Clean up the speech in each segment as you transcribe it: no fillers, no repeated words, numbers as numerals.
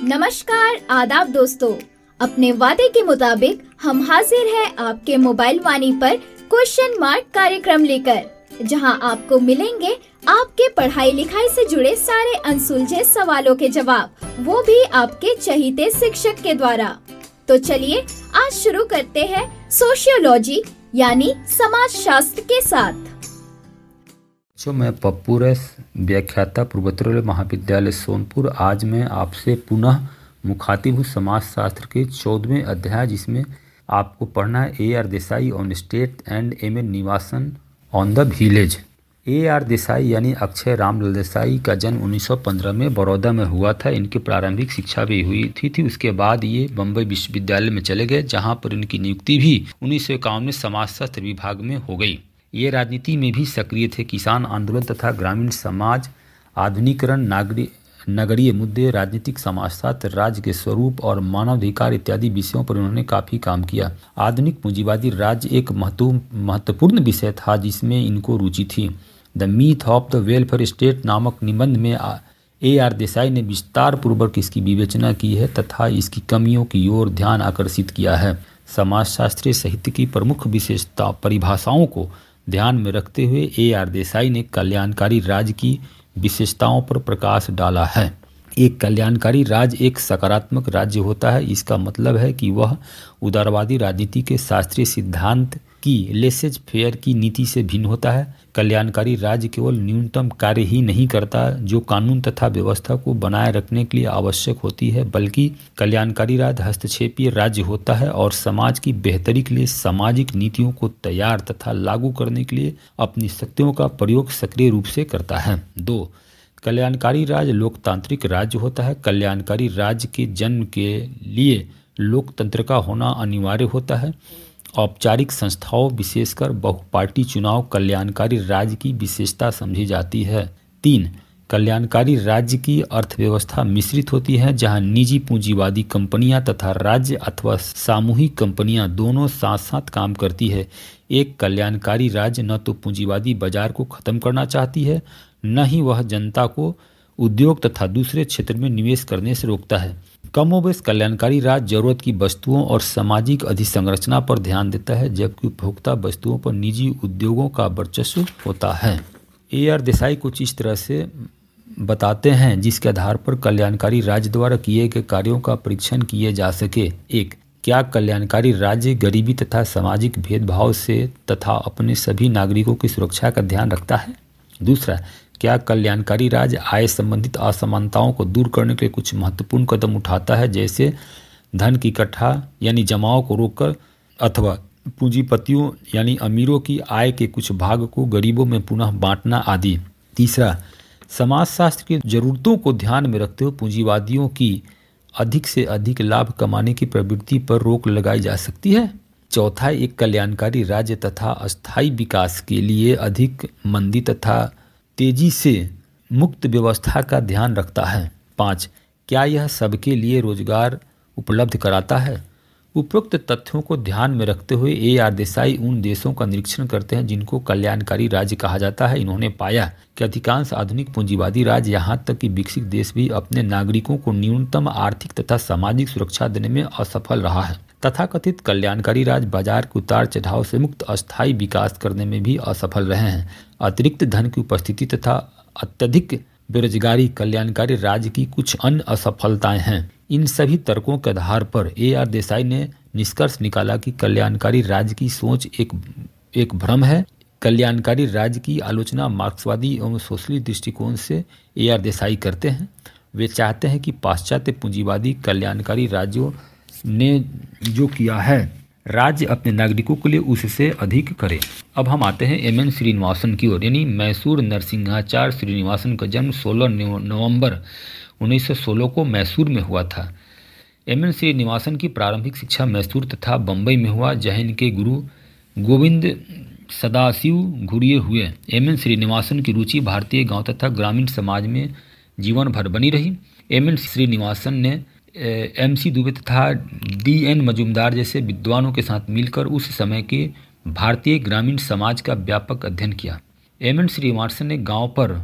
नमस्कार, आदाब दोस्तों। अपने वादे के मुताबिक हम हाजिर हैं आपके मोबाइल वाणी पर क्वेश्चन मार्क कार्यक्रम लेकर, जहां आपको मिलेंगे आपके पढ़ाई लिखाई से जुड़े सारे अनसुलझे सवालों के जवाब, वो भी आपके चहीते शिक्षक के द्वारा। तो चलिए आज शुरू करते हैं सोशियोलॉजी यानी समाज शास्त्र के साथ। मैं पप्पू रस, व्याख्याता पूर्वोत्तर महाविद्यालय सोनपुर। आज मैं आपसे पुनः मुखातिब हूँ समाज शास्त्र के 14वें अध्याय, जिसमें आपको पढ़ना है A.R. Desai on state and M.N. Nivasan on the village. A.R. Desai यानी अक्षय रामलाल देसाई का जन्म 1915 में बड़ौदा में हुआ था। इनकी प्रारंभिक शिक्षा भी हुई थी। उसके बाद ये बम्बई विश्वविद्यालय में चले गए, जहाँ पर इनकी नियुक्ति भी 1951 में समाजशास्त्र विभाग में हो गई। ये राजनीति में भी सक्रिय थे। किसान आंदोलन तथा ग्रामीण समाज, आधुनिकीकरण, नगरीय मुद्दे, राजनीतिक समाजशास्त्र, राज्य के स्वरूप और मानवाधिकार इत्यादि विषयों पर उन्होंने काफ़ी काम किया। आधुनिक पूंजीवादी राज्य एक महत्वपूर्ण विषय था जिसमें इनको रुचि थी। The myth of the welfare state नामक निबंध में A.R. देसाई ने विस्तार पूर्वक इसकी विवेचना की है तथा इसकी कमियों की ओर ध्यान आकर्षित किया है। समाजशास्त्रीय साहित्य की प्रमुख विशेषता परिभाषाओं को ध्यान में रखते हुए A.R. देसाई ने कल्याणकारी राज्य की विशेषताओं पर प्रकाश डाला है। एक कल्याणकारी राज्य एक सकारात्मक राज्य होता है। इसका मतलब है कि वह उदारवादी राजनीति के शास्त्रीय सिद्धांत की लेसेज फेयर की नीति से भिन्न होता है। कल्याणकारी राज्य केवल न्यूनतम कार्य ही नहीं करता जो कानून तथा व्यवस्था को बनाए रखने के लिए आवश्यक होती है, बल्कि कल्याणकारी राज्य हस्तक्षेपीय राज्य होता है और समाज की बेहतरी के लिए सामाजिक नीतियों को तैयार तथा लागू करने के लिए अपनी शक्तियों का प्रयोग सक्रिय रूप से करता है। 2. कल्याणकारी राज्य लोकतांत्रिक राज्य होता है। कल्याणकारी राज्य के जन्म के लिए लोकतंत्र का होना अनिवार्य होता है। औपचारिक संस्थाओं, विशेषकर बहुपार्टी चुनाव, कल्याणकारी राज्य की विशेषता समझी जाती है। 3. कल्याणकारी राज्य की अर्थव्यवस्था मिश्रित होती है, जहां निजी पूंजीवादी कंपनियां तथा राज्य अथवा सामूहिक कंपनियां दोनों साथ साथ काम करती है। एक कल्याणकारी राज्य न तो पूंजीवादी बाजार को खत्म करना चाहती है, न ही वह जनता को उद्योग तथा दूसरे क्षेत्र में निवेश करने से रोकता है। कमोबेश कल्याणकारी राज्य जरूरत की वस्तुओं और सामाजिक अधिसंरचना पर ध्यान देता है, जबकि उपभोक्ता वस्तुओं पर निजी उद्योगों का वर्चस्व होता है। A.R. देसाई कुछ इस तरह से बताते हैं जिसके आधार पर कल्याणकारी राज्य द्वारा किए गए कार्यों का परीक्षण किए जा सके। 1. क्या कल्याणकारी राज्य गरीबी तथा सामाजिक भेदभाव से तथा अपने सभी नागरिकों की सुरक्षा का ध्यान रखता है? 2. क्या कल्याणकारी राज्य आय संबंधित असमानताओं को दूर करने के लिए कुछ महत्वपूर्ण कदम उठाता है, जैसे धन की इकट्ठा यानी जमाव को रोककर, अथवा पूंजीपतियों यानी अमीरों की आय के कुछ भाग को गरीबों में पुनः बांटना आदि? 3. समाजशास्त्र की जरूरतों को ध्यान में रखते हुए पूंजीवादियों की अधिक से अधिक लाभ कमाने की प्रवृत्ति पर रोक लगाई जा सकती है? 4. एक कल्याणकारी राज्य तथा अस्थायी विकास के लिए अधिक मंदी तथा तेजी से मुक्त व्यवस्था का ध्यान रखता है। 5. क्या यह सबके लिए रोजगार उपलब्ध कराता है? उपरोक्त तथ्यों को ध्यान में रखते हुए A.R. देसाई उन देशों का निरीक्षण करते हैं जिनको कल्याणकारी राज्य कहा जाता है। इन्होंने पाया कि अधिकांश आधुनिक पूंजीवादी राज्य, यहाँ तक कि विकसित देश भी, अपने नागरिकों को न्यूनतम आर्थिक तथा सामाजिक सुरक्षा देने में असफल रहा है। तथाकथित कल्याणकारी राज्य बाजार के उतार चढ़ाव से मुक्त अस्थायी विकास करने में भी असफल रहे हैं। अतिरिक्त धन की उपस्थिति तथा अत्यधिक बेरोजगारी कल्याणकारी राज्य की कुछ अन्य असफलताएं हैं। इन सभी तर्कों के आधार पर A.R. देसाई ने निष्कर्ष निकाला कि कल्याणकारी राज्य की सोच एक भ्रम है। कल्याणकारी राज्य की आलोचना मार्क्सवादी एवं सोशलिस्ट दृष्टिकोण से A.R. देसाई करते हैं। वे चाहते हैं कि पाश्चात्य पूंजीवादी कल्याणकारी राज्यों ने जो किया है, राज्य अपने नागरिकों के लिए उससे अधिक करे। अब हम आते हैं M.N. श्रीनिवासन की ओर, यानी मैसूर नरसिंहाचार्य श्रीनिवासन का जन्म 16 नवंबर 1916 को मैसूर में हुआ था। M.N. श्रीनिवासन की प्रारंभिक शिक्षा मैसूर तथा बम्बई में हुआ, जहाँ इनके गुरु गोविंद सदाशिव घुरिये हुए। M.N. श्रीनिवासन की रुचि भारतीय गांव तथा ग्रामीण समाज में जीवन भर बनी रही। M.N. श्रीनिवासन ने M.C. दुबे तथा D.N. मजूमदार जैसे विद्वानों के साथ मिलकर उस समय के भारतीय ग्रामीण समाज का व्यापक अध्ययन किया। M.N. श्रीनिवासन ने गांव पर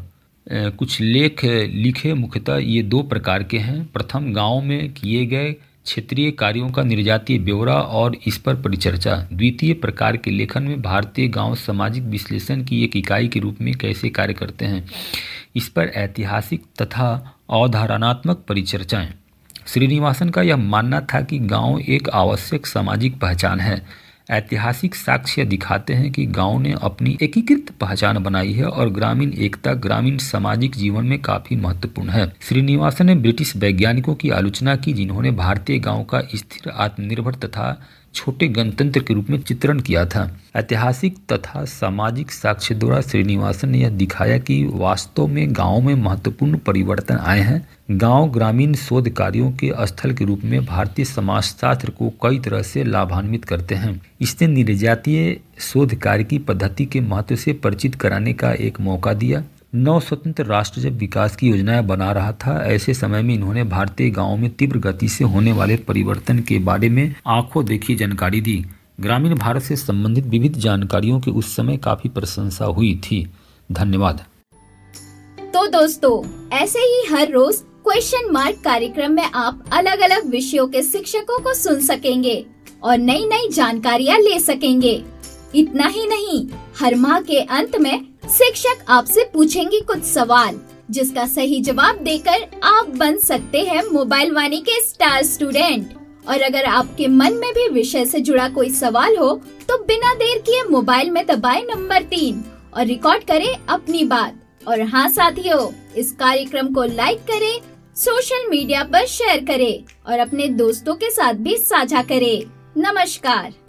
कुछ लेख लिखे, मुख्यतः ये 2 प्रकार के हैं। प्रथम, गांव में किए गए क्षेत्रीय कार्यों का निर्जातीय ब्यौरा और इस पर परिचर्चा। द्वितीय प्रकार के लेखन में भारतीय गांव सामाजिक विश्लेषण की एक इकाई के रूप में कैसे कार्य करते हैं, इस पर ऐतिहासिक तथा अवधारणात्मक परिचर्चाएं। श्रीनिवासन का यह मानना था कि गांव एक आवश्यक सामाजिक पहचान है। ऐतिहासिक साक्ष्य दिखाते हैं कि गांव ने अपनी एकीकृत पहचान बनाई है और ग्रामीण एकता ग्रामीण सामाजिक जीवन में काफी महत्वपूर्ण है। श्रीनिवासन ने ब्रिटिश वैज्ञानिकों की आलोचना की जिन्होंने भारतीय गांव का स्थिर, आत्मनिर्भर तथा छोटे गणतंत्र के रूप में चित्रण किया था। ऐतिहासिक तथा सामाजिक साक्ष्य द्वारा श्रीनिवासन ने यह दिखाया कि वास्तव में गांव में महत्वपूर्ण परिवर्तन आए हैं। गांव ग्रामीण शोध कार्यों के स्थल के रूप में भारतीय समाजशास्त्र को कई तरह से लाभान्वित करते हैं। इसने निर्जातीय शोध कार्य की पद्धति के महत्व से परिचित कराने का एक मौका दिया। नव स्वतंत्र राष्ट्र जब विकास की योजनाएं बना रहा था, ऐसे समय में इन्होंने भारतीय गांवों में तीव्र गति से होने वाले परिवर्तन के बारे में आंखों देखी जानकारी दी। ग्रामीण भारत से संबंधित विविध जानकारियों की उस समय काफी प्रशंसा हुई थी। धन्यवाद। तो दोस्तों, ऐसे ही हर रोज क्वेश्चन मार्क कार्यक्रम में आप अलग अलग विषयों के शिक्षकों को सुन सकेंगे और नई नई जानकारियाँ ले सकेंगे। इतना ही नहीं, हर माह के अंत में शिक्षक आपसे पूछेंगे कुछ सवाल, जिसका सही जवाब देकर आप बन सकते हैं मोबाइल वाणी के स्टार स्टूडेंट। और अगर आपके मन में भी विषय से जुड़ा कोई सवाल हो तो बिना देर किए मोबाइल में दबाएं नंबर 3 और रिकॉर्ड करें अपनी बात। और हाँ साथियों, इस कार्यक्रम को लाइक करें, सोशल मीडिया पर शेयर करें और अपने दोस्तों के साथ भी साझा करें। नमस्कार।